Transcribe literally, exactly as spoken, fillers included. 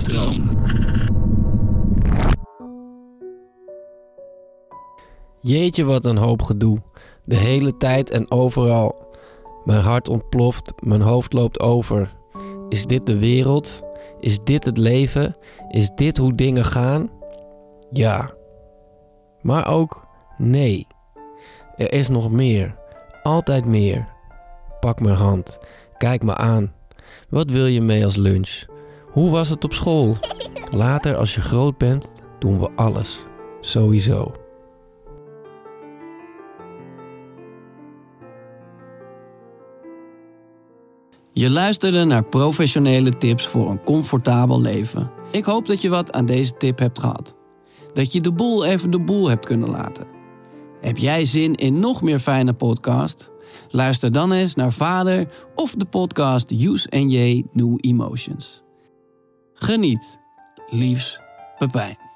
Instroom. Jeetje, wat een hoop gedoe. De hele tijd en overal. Mijn hart ontploft, mijn hoofd loopt over. Is dit de wereld? Is dit het leven? Is dit hoe dingen gaan? Ja. Maar ook nee. Er is nog meer. Altijd meer. Pak mijn hand. Kijk me aan. Wat wil je mee als lunch? Hoe was het op school? Later, als je groot bent, doen we alles. Sowieso. Je luisterde naar professionele tips voor een comfortabel leven. Ik hoop dat je wat aan deze tip hebt gehad. Dat je de boel even de boel hebt kunnen laten. Heb jij zin in nog meer fijne podcast? Luister dan eens naar Vader of de podcast Use en J New Emotions. Geniet. Liefs, Pepijn.